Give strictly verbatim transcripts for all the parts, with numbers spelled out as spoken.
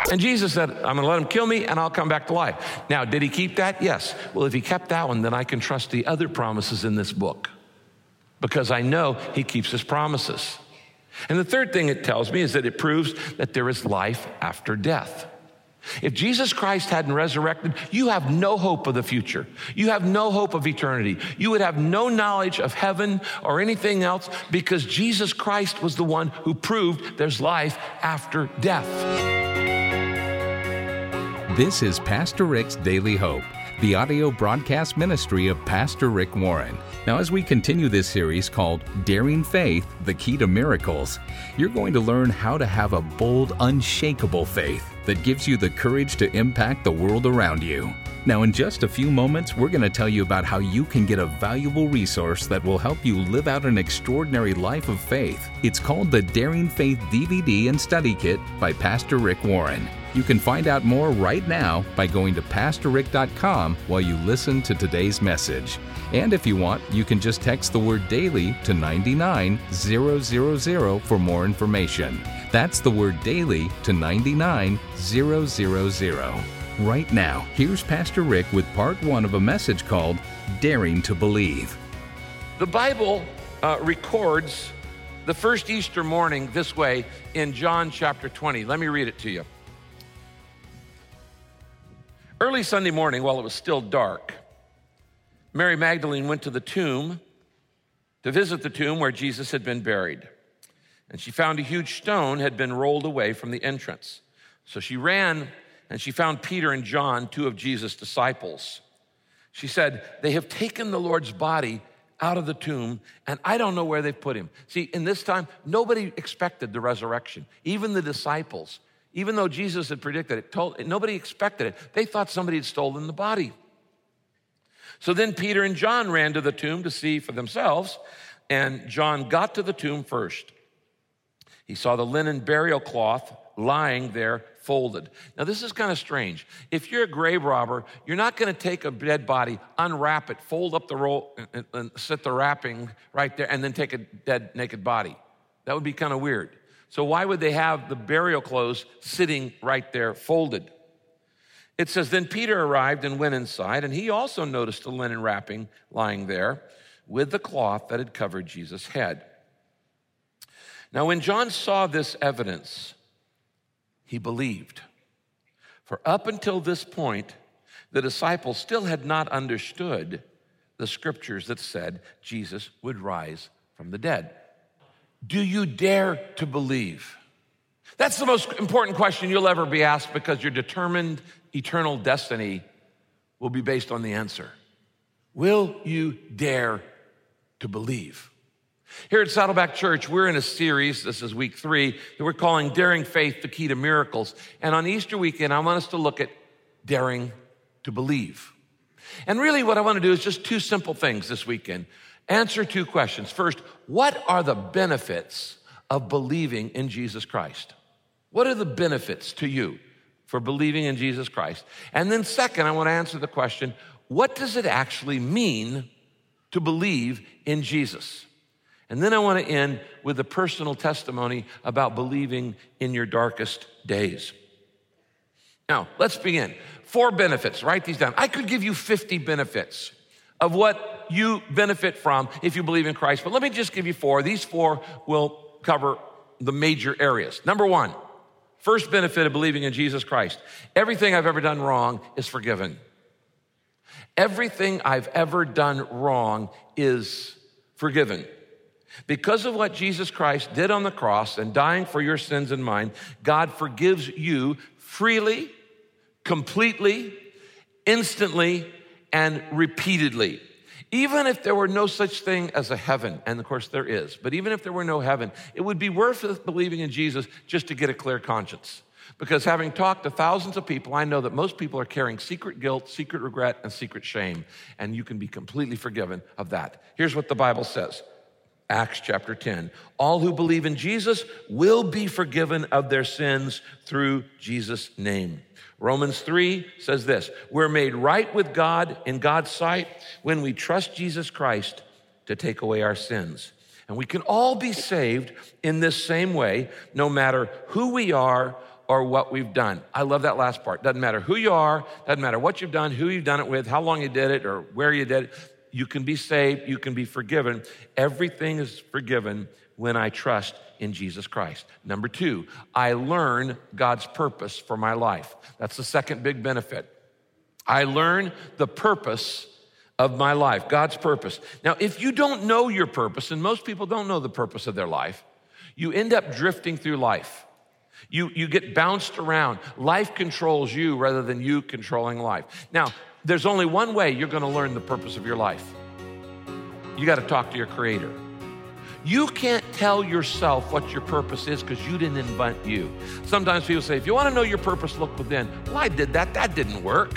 And Jesus said, I'm gonna let him kill me and I'll come back to life. Now, did he keep that? Yes. Well, if he kept that one, then I can trust the other promises in this book because I know he keeps his promises. And the third thing it tells me is that it proves that there is life after death. If Jesus Christ hadn't resurrected, you have no hope of the future. You have no hope of eternity. You would have no knowledge of heaven or anything else because Jesus Christ was the one who proved there's life after death. This is Pastor Rick's Daily Hope, the audio broadcast ministry of Pastor Rick Warren. Now, as we continue this series called Daring Faith, the Key to Miracles, you're going to learn how to have a bold, unshakable faith that gives you the courage to impact the world around you. Now, in just a few moments, we're going to tell you about how you can get a valuable resource that will help you live out an extraordinary life of faith. It's called the Daring Faith D V D and Study Kit by Pastor Rick Warren. You can find out more right now by going to pastor rick dot com while you listen to today's message. And if you want, you can just text the word daily to nine nine zero zero zero for more information. That's the word daily to nine nine zero zero zero. Right now, here's Pastor Rick with part one of a message called Daring to Believe. The Bible uh, records the first Easter morning this way in John chapter twenty. Let me read it to you. Early Sunday morning, while it was still dark, Mary Magdalene went to the tomb to visit the tomb where Jesus had been buried. And she found a huge stone had been rolled away from the entrance. So she ran and she found Peter and John, two of Jesus' disciples. She said, they have taken the Lord's body out of the tomb, and I don't know where they've put him. See, in this time, nobody expected the resurrection, even the disciples. Even though Jesus had predicted it, told, nobody expected it. They thought somebody had stolen the body. So then Peter and John ran to the tomb to see for themselves, and John got to the tomb first. He saw the linen burial cloth lying there folded. Now, this is kind of strange. If you're a grave robber, you're not going to take a dead body, unwrap it, fold up the roll, and, and set the wrapping right there, and then take a dead, naked body. That would be kind of weird. So why would they have the burial clothes sitting right there folded? It says, then Peter arrived and went inside, and he also noticed the linen wrapping lying there with the cloth that had covered Jesus' head. Now, when John saw this evidence, he believed. For up until this point, the disciples still had not understood the scriptures that said Jesus would rise from the dead. Do you dare to believe? That's the most important question you'll ever be asked because your determined eternal destiny will be based on the answer. Will you dare to believe? Here at Saddleback Church, we're in a series, this is week three, that we're calling Daring Faith, the Key to Miracles. And on Easter weekend, I want us to look at daring to believe. And really what I want to do is just two simple things this weekend. Answer two questions. First, what are the benefits of believing in Jesus Christ? What are the benefits to you for believing in Jesus Christ? And then second, I want to answer the question, what does it actually mean to believe in Jesus? And then I want to end with a personal testimony about believing in your darkest days. Now, let's begin. Four benefits, write these down. I could give you fifty benefits of what you benefit from if you believe in Christ, but let me just give you four. These four will cover the major areas. Number one, first benefit of believing in Jesus Christ. Everything I've ever done wrong is forgiven. Everything I've ever done wrong is forgiven. Because of what Jesus Christ did on the cross and dying for your sins and mine, God forgives you freely, completely, instantly, and repeatedly. Even if there were no such thing as a heaven, and of course there is, but even if there were no heaven, it would be worth it believing in Jesus just to get a clear conscience. Because having talked to thousands of people, I know that most people are carrying secret guilt, secret regret, and secret shame, and you can be completely forgiven of that. Here's what the Bible says. Acts chapter ten, all who believe in Jesus will be forgiven of their sins through Jesus' name. Romans three says this, we're made right with God in God's sight when we trust Jesus Christ to take away our sins. And we can all be saved in this same way, no matter who we are or what we've done. I love that last part. Doesn't matter who you are, doesn't matter what you've done, who you've done it with, how long you did it, or where you did it. You can be saved, you can be forgiven. Everything is forgiven when I trust in Jesus Christ. Number two, I learn God's purpose for my life. That's the second big benefit. I learn the purpose of my life, God's purpose. Now, if you don't know your purpose, and most people don't know the purpose of their life, you end up drifting through life. You, you get bounced around. Life controls you rather than you controlling life. Now, there's only one way you're going to learn the purpose of your life. You got to talk to your Creator. You can't tell yourself what your purpose is because you didn't invent you. Sometimes people say, if you want to know your purpose, look within. Well, I did that. That didn't work.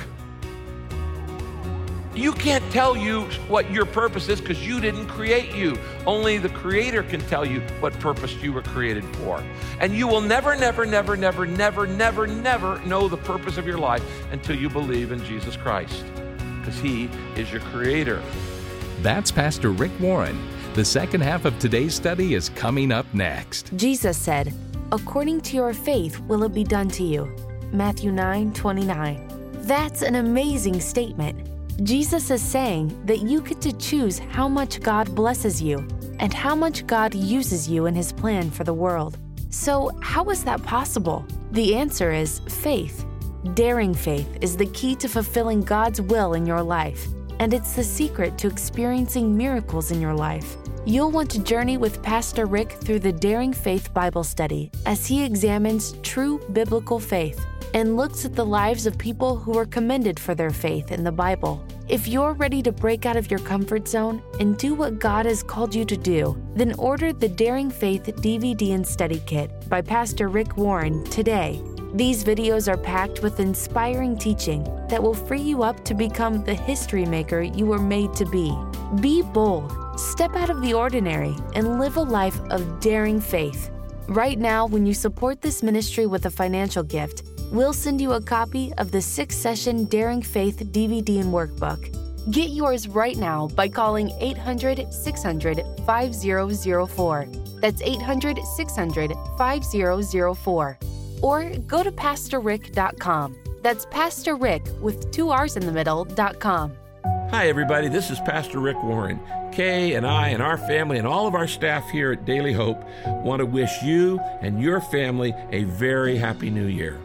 You can't tell you what your purpose is because you didn't create you. Only the Creator can tell you what purpose you were created for. And you will never, never, never, never, never, never, never know the purpose of your life until you believe in Jesus Christ, because He is your Creator. That's Pastor Rick Warren. The second half of today's study is coming up next. Jesus said, "According to your faith will it be done to you." Matthew nine twenty-nine. That's an amazing statement. Jesus is saying that you get to choose how much God blesses you and how much God uses you in His plan for the world. So how is that possible? The answer is faith. Daring faith is the key to fulfilling God's will in your life, and it's the secret to experiencing miracles in your life. You'll want to journey with Pastor Rick through the Daring Faith Bible study as he examines true biblical faith and looks at the lives of people who are commended for their faith in the Bible. If you're ready to break out of your comfort zone and do what God has called you to do, then order the Daring Faith D V D and Study Kit by Pastor Rick Warren today. These videos are packed with inspiring teaching that will free you up to become the history maker you were made to be. Be bold, step out of the ordinary, and live a life of daring faith. Right now, when you support this ministry with a financial gift, we'll send you a copy of the six-session Daring Faith D V D and workbook. Get yours right now by calling eight hundred, six hundred, five zero zero four. That's eight hundred, six hundred, five zero zero four. Or go to pastor rick dot com. That's Pastor Rick with two R's in the middle, dot com. Hi, everybody. This is Pastor Rick Warren. Kay and I and our family and all of our staff here at Daily Hope want to wish you and your family a very happy new year.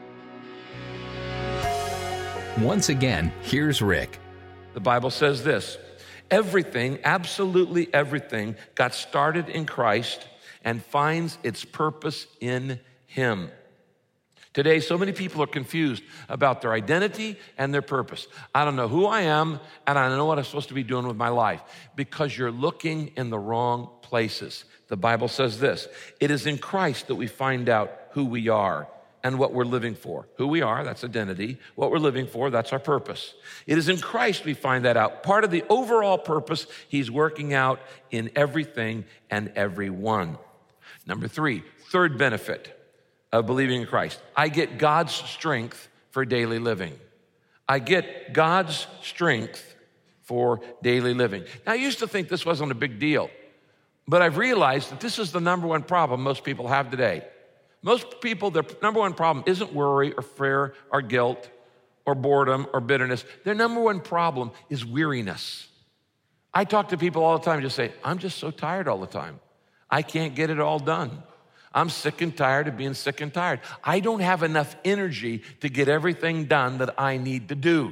Once again, here's Rick. The Bible says this: everything, absolutely everything, got started in Christ and finds its purpose in Him. Today, so many people are confused about their identity and their purpose. I don't know who I am, and I don't know what I'm supposed to be doing with my life, because you're looking in the wrong places. The Bible says this: it is in Christ that we find out who we are and what we're living for. Who we are, that's identity. What we're living for, that's our purpose. It is in Christ we find that out. Part of the overall purpose He's working out in everything and everyone. Number three, third benefit of believing in Christ: I get God's strength for daily living. I get God's strength for daily living. Now, I used to think this wasn't a big deal, but I've realized that this is the number one problem most people have today. Most people, their number one problem isn't worry or fear or guilt or boredom or bitterness. Their number one problem is weariness. I talk to people all the time and just say, I'm just so tired all the time. I can't get it all done. I'm sick and tired of being sick and tired. I don't have enough energy to get everything done that I need to do.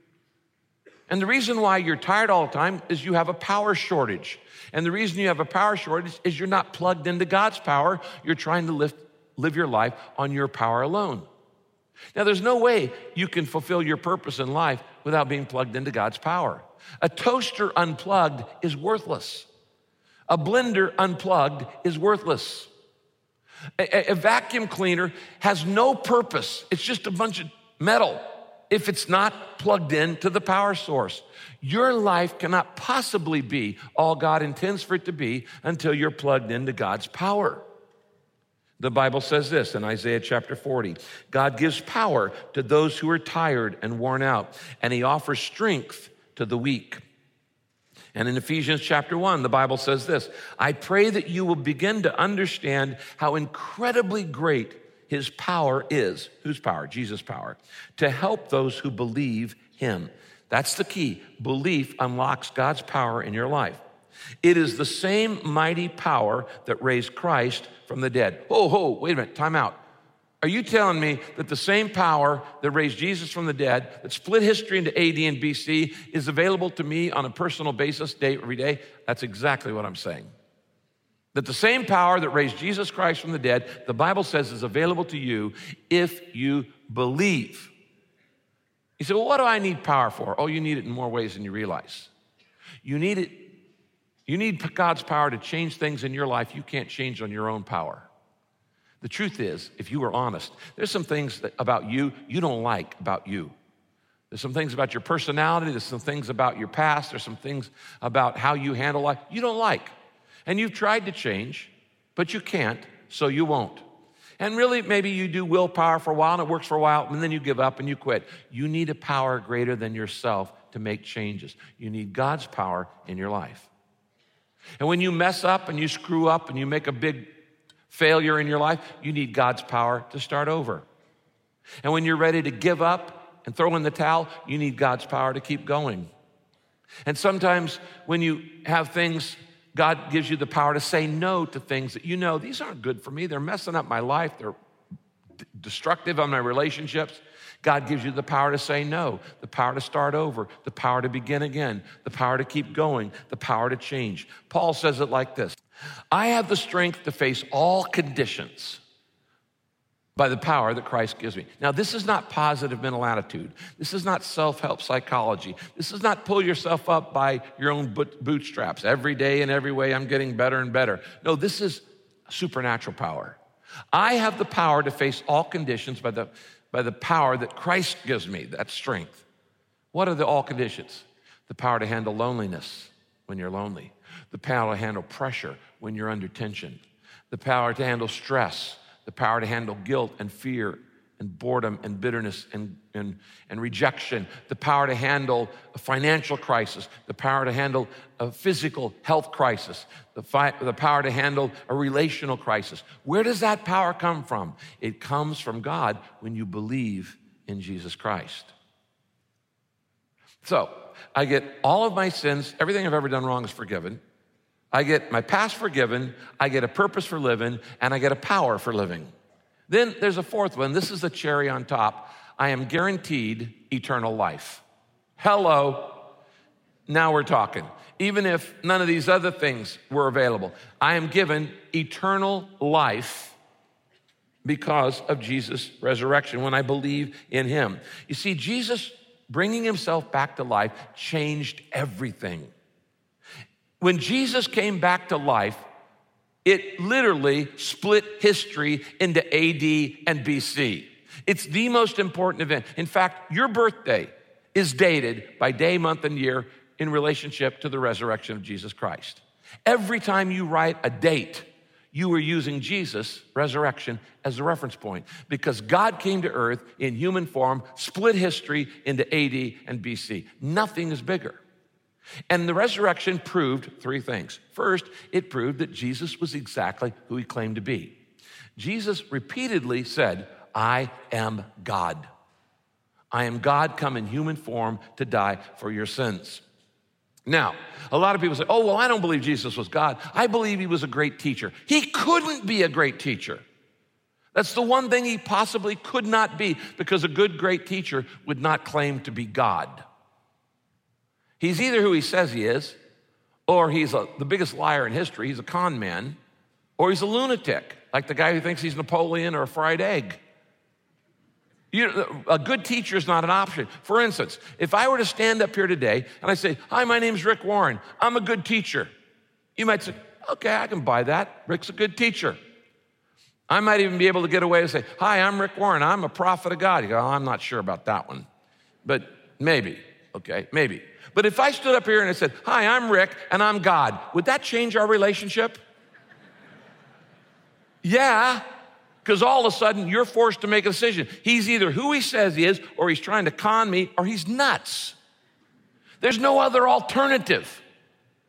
And the reason why you're tired all the time is you have a power shortage. And the reason you have a power shortage is you're not plugged into God's power. You're trying to live, live your life on your power alone. Now, there's no way you can fulfill your purpose in life without being plugged into God's power. A toaster unplugged is worthless. A blender unplugged is worthless. A, a vacuum cleaner has no purpose. It's just a bunch of metal if it's not plugged in to the power source. Your life cannot possibly be all God intends for it to be until you're plugged into God's power. The Bible says this in Isaiah chapter forty: God gives power to those who are tired and worn out, and He offers strength to the weak. And in Ephesians chapter one, the Bible says this: I pray that you will begin to understand how incredibly great his power is, whose power? Jesus' power, to help those who believe him. That's the key. Belief unlocks God's power in your life. It is the same mighty power that raised Christ from the dead. Oh, oh, wait a minute, time out. Are you telling me that the same power that raised Jesus from the dead, that split history into A D and B C, is available to me on a personal basis day every day? That's exactly what I'm saying. That the same power that raised Jesus Christ from the dead, the Bible says, is available to you if you believe. You say, well, what do I need power for? Oh, you need it in more ways than you realize. You need it. You need God's power to change things in your life you can't change on your own power. The truth is, if you were honest, there's some things that, about you you don't like about you. There's some things about your personality. There's some things about your past. There's some things about how you handle life you don't like. And you've tried to change, but you can't, so you won't. And really, maybe you do willpower for a while, and it works for a while, and then you give up and you quit. You need a power greater than yourself to make changes. You need God's power in your life. And when you mess up and you screw up and you make a big failure in your life, you need God's power to start over. And when you're ready to give up and throw in the towel, you need God's power to keep going. And sometimes when you have things, God gives you the power to say no to things that you know, these aren't good for me. They're messing up my life. They're d- destructive on my relationships. God gives you the power to say no, the power to start over, the power to begin again, the power to keep going, the power to change. Paul says it like this: I have the strength to face all conditions by the power that Christ gives me. Now, this is not positive mental attitude. This is not self-help psychology. This is not pull yourself up by your own bootstraps. Every day in every way, I'm getting better and better. No, this is supernatural power. I have the power to face all conditions by the, by the power that Christ gives me, that strength. What are the all conditions? The power to handle loneliness when you're lonely. The power to handle pressure when you're under tension. The power to handle stress. The power to handle guilt and fear and boredom and bitterness and, and, and rejection. The power to handle a financial crisis. The power to handle a physical health crisis. The, fi- the power to handle a relational crisis. Where does that power come from? It comes from God when you believe in Jesus Christ. So, I get all of my sins, everything I've ever done wrong is forgiven. I get my past forgiven, I get a purpose for living, and I get a power for living. Then there's a fourth one. This is the cherry on top. I am guaranteed eternal life. Hello. Now we're talking. Even if none of these other things were available, I am given eternal life because of Jesus' resurrection when I believe in him. You see, Jesus bringing himself back to life changed everything. When Jesus came back to life, it literally split history into A D and B C. It's the most important event. In fact, your birthday is dated by day, month, and year in relationship to the resurrection of Jesus Christ. Every time you write a date, you are using Jesus' resurrection as a reference point because God came to earth in human form, split history into A D and B C. Nothing is bigger. And the resurrection proved three things. First, it proved that Jesus was exactly who he claimed to be. Jesus repeatedly said, I am God. I am God come in human form to die for your sins. Now, a lot of people say, oh, well, I don't believe Jesus was God. I believe he was a great teacher. He couldn't be a great teacher. That's the one thing he possibly could not be because a good, great teacher would not claim to be God. He's either who he says he is, or he's a, the biggest liar in history. He's a con man, or he's a lunatic, like the guy who thinks he's Napoleon or a fried egg. You, a good teacher is not an option. For instance, if I were to stand up here today and I say, hi, my name's Rick Warren. I'm a good teacher. You might say, okay, I can buy that. Rick's a good teacher. I might even be able to get away and say, hi, I'm Rick Warren. I'm a prophet of God. You go, oh, I'm not sure about that one, but maybe, okay, maybe. But if I stood up here and I said, hi, I'm Rick and I'm God, would that change our relationship? Yeah, because all of a sudden you're forced to make a decision. He's either who he says he is, or he's trying to con me, or he's nuts. There's no other alternative.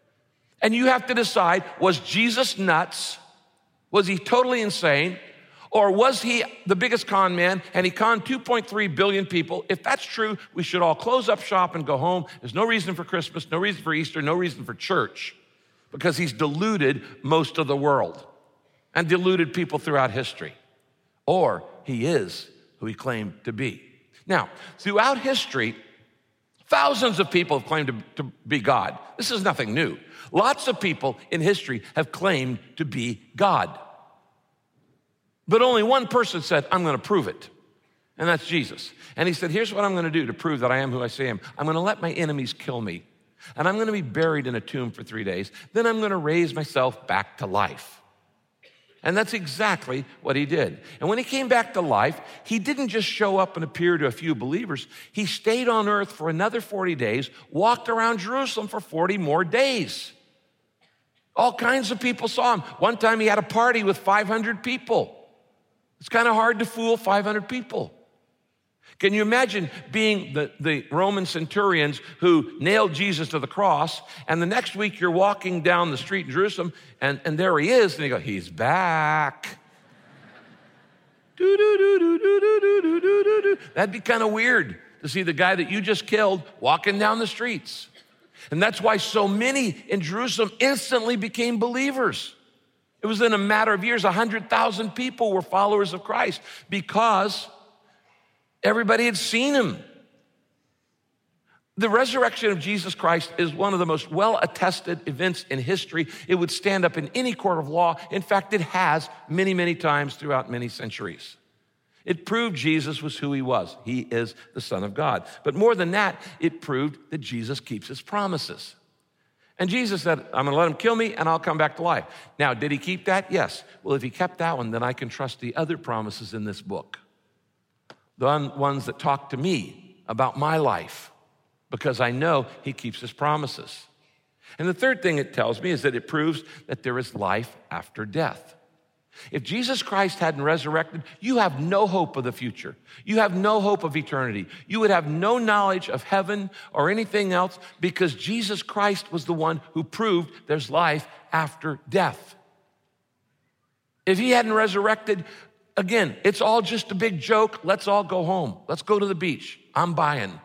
And you have to decide, was Jesus nuts? Was he totally insane? Or was he the biggest con man and he conned two point three billion people? If that's true, we should all close up shop and go home. There's no reason for Christmas, no reason for Easter, no reason for church, because he's deluded most of the world and deluded people throughout history. Or he is who he claimed to be. Now, throughout history, thousands of people have claimed to, to be God. This is nothing new. Lots of people in history have claimed to be God. But only one person said, I'm going to prove it. And that's Jesus. And he said, here's what I'm going to do to prove that I am who I say I am. I'm going to let my enemies kill me. And I'm going to be buried in a tomb for three days. Then I'm going to raise myself back to life. And that's exactly what he did. And when he came back to life, he didn't just show up and appear to a few believers. He stayed on earth for another forty days, walked around Jerusalem for forty more days. All kinds of people saw him. One time he had a party with five hundred people. It's kind of hard to fool five hundred people. Can you imagine being the, the Roman centurions who nailed Jesus to the cross, and the next week you're walking down the street in Jerusalem, and, and there he is, and you go, he's back. That'd be kind of weird to see the guy that you just killed walking down the streets. And that's why so many in Jerusalem instantly became believers. It was in a matter of years, one hundred thousand people were followers of Christ because everybody had seen him. The resurrection of Jesus Christ is one of the most well-attested events in history. It would stand up in any court of law. In fact, it has many, many times throughout many centuries. It proved Jesus was who he was. He is the Son of God. But more than that, it proved that Jesus keeps his promises. And Jesus said, I'm gonna let him kill me and I'll come back to life. Now, did he keep that? Yes. Well, if he kept that one, then I can trust the other promises in this book. The ones that talk to me about my life, because I know he keeps his promises. And the third thing it tells me is that it proves that there is life after death. If Jesus Christ hadn't resurrected, you have no hope of the future. You have no hope of eternity. You would have no knowledge of heaven or anything else because Jesus Christ was the one who proved there's life after death. If he hadn't resurrected, again, it's all just a big joke. Let's all go home. Let's go to the beach. I'm buying.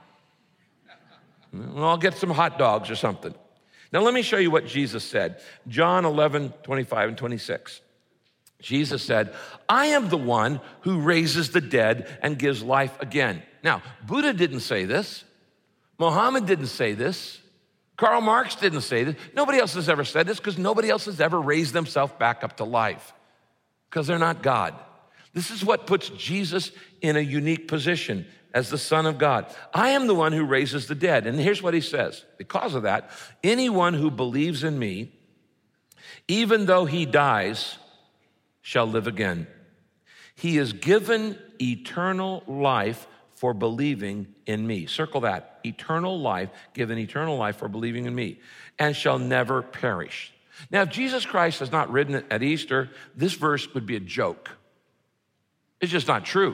I'll get some hot dogs or something. Now, let me show you what Jesus said. John eleven, twenty-five and twenty-six. Jesus said, I am the one who raises the dead and gives life again. Now, Buddha didn't say this. Muhammad didn't say this. Karl Marx didn't say this. Nobody else has ever said this because nobody else has ever raised themselves back up to life because they're not God. This is what puts Jesus in a unique position as the Son of God. I am the one who raises the dead. And here's what he says. Because of that, anyone who believes in me, even though he dies, shall live again. He is given eternal life for believing in me. Circle that. Eternal life, given eternal life for believing in me, and shall never perish. Now, if Jesus Christ has not risen at Easter, this verse would be a joke. It's just not true.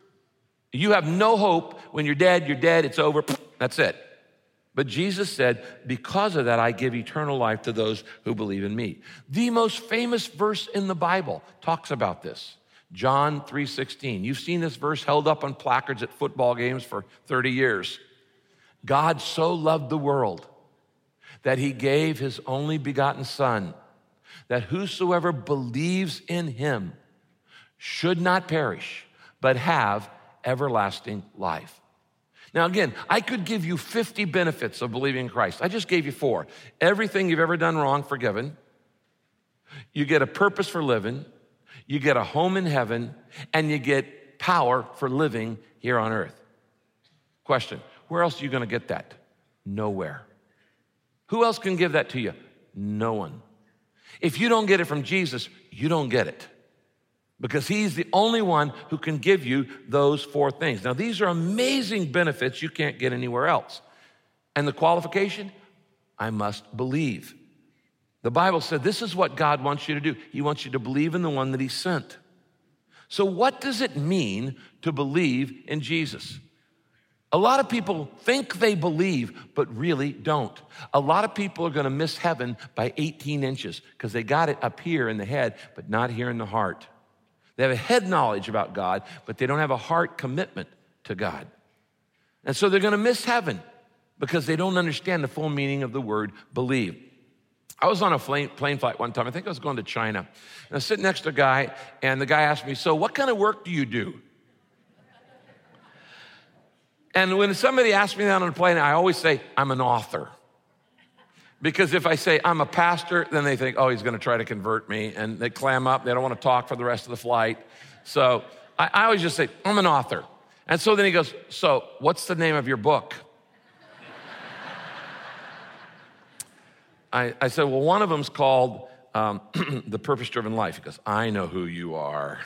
You have no hope. When you're dead, you're dead, it's over, that's it. But Jesus said, because of that, I give eternal life to those who believe in me. The most famous verse in the Bible talks about this. John three sixteen. You've seen this verse held up on placards at football games for thirty years. God so loved the world that he gave his only begotten Son, that whosoever believes in him should not perish, but have everlasting life. Now, again, I could give you fifty benefits of believing in Christ. I just gave you four. Everything you've ever done wrong, forgiven. You get a purpose for living. You get a home in heaven. And you get power for living here on earth. Question, where else are you going to get that? Nowhere. Who else can give that to you? No one. If you don't get it from Jesus, you don't get it. Because he's the only one who can give you those four things. Now, these are amazing benefits you can't get anywhere else. And the qualification, I must believe. The Bible said this is what God wants you to do. He wants you to believe in the one that he sent. So what does it mean to believe in Jesus? A lot of people think they believe, but really don't. A lot of people are going to miss heaven by eighteen inches because they got it up here in the head, but not here in the heart. They have a head knowledge about God, but they don't have a heart commitment to God. And so they're going to miss heaven because they don't understand the full meaning of the word believe. I was on a plane, plane flight one time. I think I was going to China. And I was sitting next to a guy, and the guy asked me, so what kind of work do you do? And when somebody asks me that on a plane, I always say, I'm an author. Because if I say I'm a pastor, then they think, oh, he's going to try to convert me, and they clam up. They don't want to talk for the rest of the flight. So I, I always just say, I'm an author. And so then he goes, so what's the name of your book? I, I said, well, one of them's called um, The Purpose-Driven Life. He goes, I know who you are.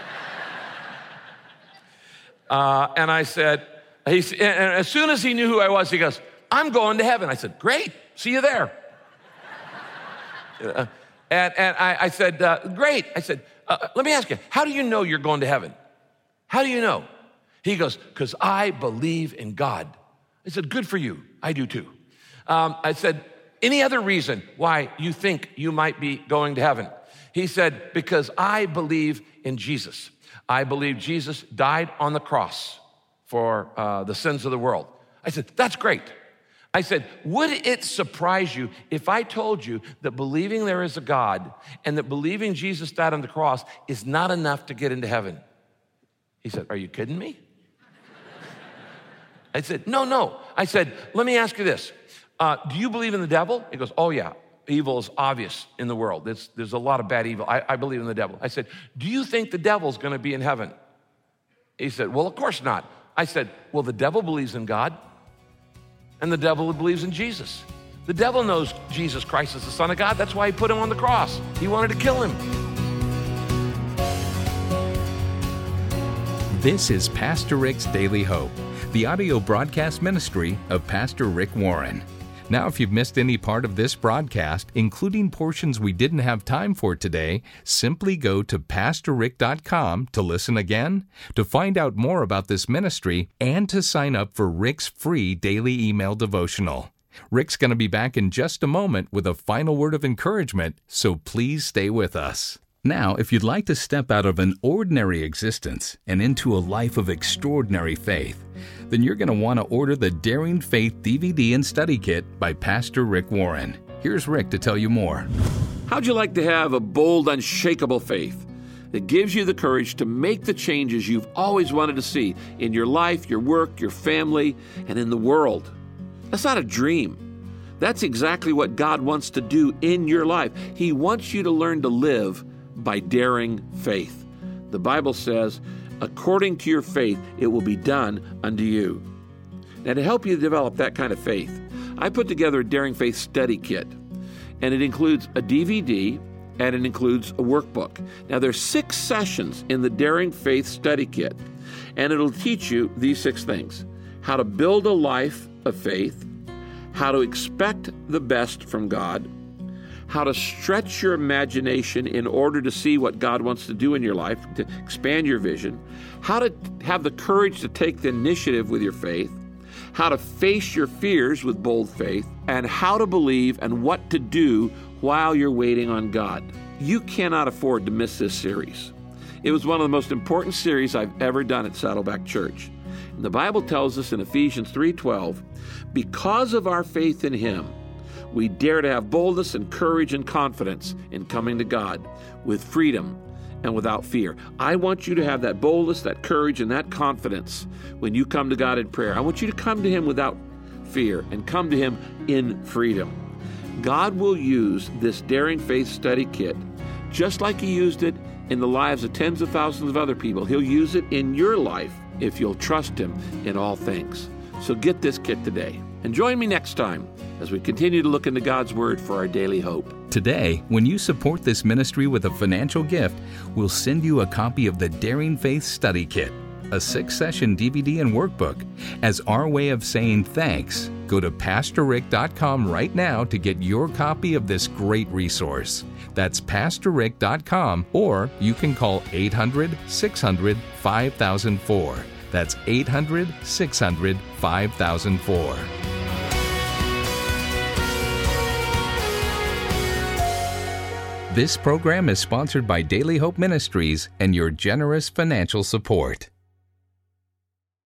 uh, and I said, he's, and as soon as he knew who I was, he goes, I'm going to heaven. I said, great. See you there. uh, and and I, I said, uh, great. I said, uh, let me ask you, how do you know you're going to heaven? How do you know? He goes, because I believe in God. I said, good for you. I do too. Um, I said, any other reason why you think you might be going to heaven? He said, because I believe in Jesus. I believe Jesus died on the cross for uh, the sins of the world. I said, that's great. I said, would it surprise you if I told you that believing there is a God and that believing Jesus died on the cross is not enough to get into heaven? He said, are you kidding me? I said, no, no. I said, let me ask you this. Uh, do you believe in the devil? He goes, oh yeah, evil is obvious in the world. There's, there's a lot of bad evil. I, I believe in the devil. I said, do you think the devil's gonna be in heaven? He said, well, of course not. I said, well, the devil believes in God. And the devil believes in Jesus. The devil knows Jesus Christ is the Son of God. That's why he put him on the cross. He wanted to kill him. This is Pastor Rick's Daily Hope, the audio broadcast ministry of Pastor Rick Warren. Now, if you've missed any part of this broadcast, including portions we didn't have time for today, simply go to pastor rick dot com to listen again, to find out more about this ministry, and to sign up for Rick's free daily email devotional. Rick's going to be back in just a moment with a final word of encouragement, so please stay with us. Now, if you'd like to step out of an ordinary existence and into a life of extraordinary faith, then you're going to want to order the Daring Faith D V D and Study Kit by Pastor Rick Warren. Here's Rick to tell you more. How'd you like to have a bold, unshakable faith that gives you the courage to make the changes you've always wanted to see in your life, your work, your family, and in the world? That's not a dream. That's exactly what God wants to do in your life. He wants you to learn to live by daring faith. The Bible says, according to your faith, it will be done unto you. Now, to help you develop that kind of faith, I put together a Daring Faith Study Kit, and it includes a D V D, and it includes a workbook. Now, there's six sessions in the Daring Faith Study Kit, and it'll teach you these six things: how to build a life of faith, how to expect the best from God, how to stretch your imagination in order to see what God wants to do in your life, to expand your vision, how to have the courage to take the initiative with your faith, how to face your fears with bold faith, and how to believe and what to do while you're waiting on God. You cannot afford to miss this series. It was one of the most important series I've ever done at Saddleback Church. And the Bible tells us in Ephesians three twelve, because of our faith in Him, we dare to have boldness and courage and confidence in coming to God with freedom and without fear. I want you to have that boldness, that courage, and that confidence when you come to God in prayer. I want you to come to Him without fear and come to Him in freedom. God will use this Daring Faith Study Kit just like He used it in the lives of tens of thousands of other people. He'll use it in your life if you'll trust Him in all things. So get this kit today. And join me next time as we continue to look into God's Word for our daily hope. Today, when you support this ministry with a financial gift, we'll send you a copy of the Daring Faith Study Kit, a six-session D V D and workbook. As our way of saying thanks, go to pastor rick dot com right now to get your copy of this great resource. That's pastor rick dot com, or you can call eight hundred, six hundred, five thousand four. That's eight hundred, six hundred, five thousand four. This program is sponsored by Daily Hope Ministries and your generous financial support.